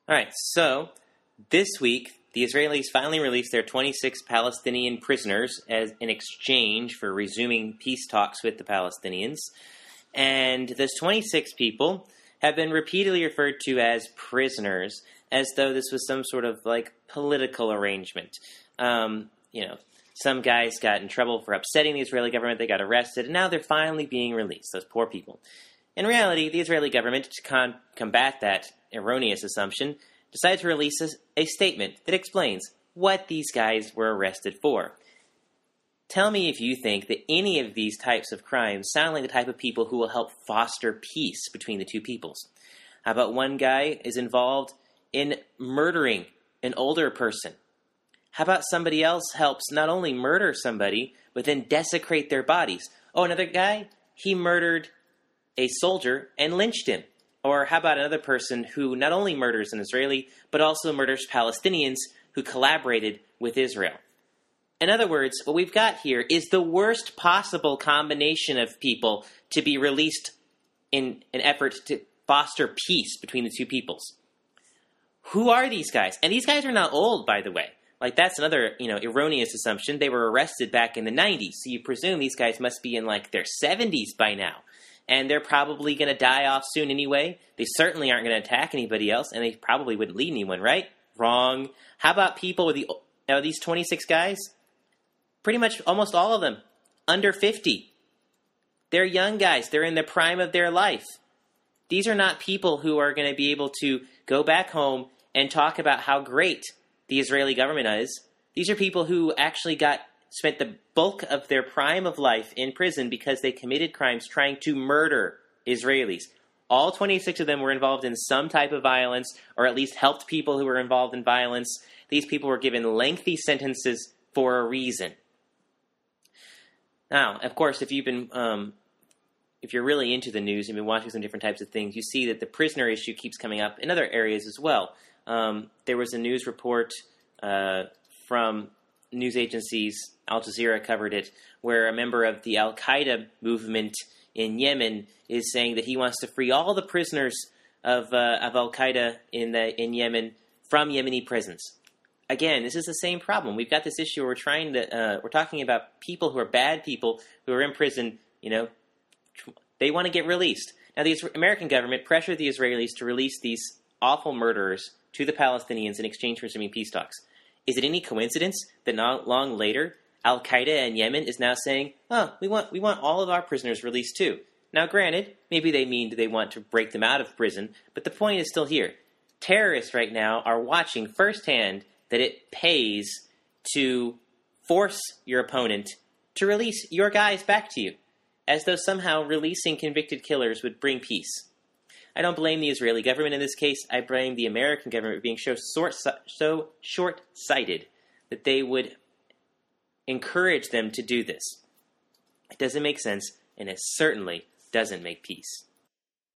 All right, so this week, the Israelis finally released their 26 Palestinian prisoners as in exchange for resuming peace talks with the Palestinians. And those 26 people have been repeatedly referred to as prisoners, as though this was some sort of political arrangement. Some guys got in trouble for upsetting the Israeli government, they got arrested, and now they're finally being released, those poor people. In reality, the Israeli government, to combat that erroneous assumption, decided to release a statement that explains what these guys were arrested for. Tell me if you think that any of these types of crimes sound like the type of people who will help foster peace between the two peoples. How about one guy is involved in murdering an older person? How about somebody else helps not only murder somebody, but then desecrate their bodies? Oh, another guy, he murdered a soldier and lynched him. Or how about another person who not only murders an Israeli, but also murders Palestinians who collaborated with Israel? In other words, what we've got here is the worst possible combination of people to be released in an effort to foster peace between the two peoples. Who are these guys? And these guys are not old, by the way. That's another, erroneous assumption. They were arrested back in the 90s, so you presume these guys must be in, their 70s by now. And they're probably going to die off soon anyway. They certainly aren't going to attack anybody else, and they probably wouldn't lead anyone, right? Wrong. How about people with these 26 guys? Pretty much almost all of them, under 50. They're young guys. They're in the prime of their life. These are not people who are going to be able to go back home and talk about how great the Israeli government is. These are people who actually spent the bulk of their prime of life in prison because they committed crimes trying to murder Israelis. All 26 of them were involved in some type of violence, or at least helped people who were involved in violence. These people were given lengthy sentences for a reason. Now, of course, if you're really into the news and been watching some different types of things, you see that the prisoner issue keeps coming up in other areas as well. There was a news report from news agencies, Al Jazeera covered it, where a member of the Al-Qaeda movement in Yemen is saying that he wants to free all the prisoners of Al-Qaeda in Yemen from Yemeni prisons. Again, this is the same problem. We've got this issue where we're talking about people who are bad people who are in prison, they want to get released. Now, the American government pressured the Israelis to release these awful murderers to the Palestinians in exchange for resuming peace talks. Is it any coincidence that not long later, Al-Qaeda in Yemen is now saying, we want all of our prisoners released too. Now, granted, maybe they want to break them out of prison, but the point is still here. Terrorists right now are watching firsthand that it pays to force your opponent to release your guys back to you, as though somehow releasing convicted killers would bring peace. I don't blame the Israeli government in this case. I blame the American government for being so short-sighted that they would encourage them to do this. It doesn't make sense, and it certainly doesn't make peace.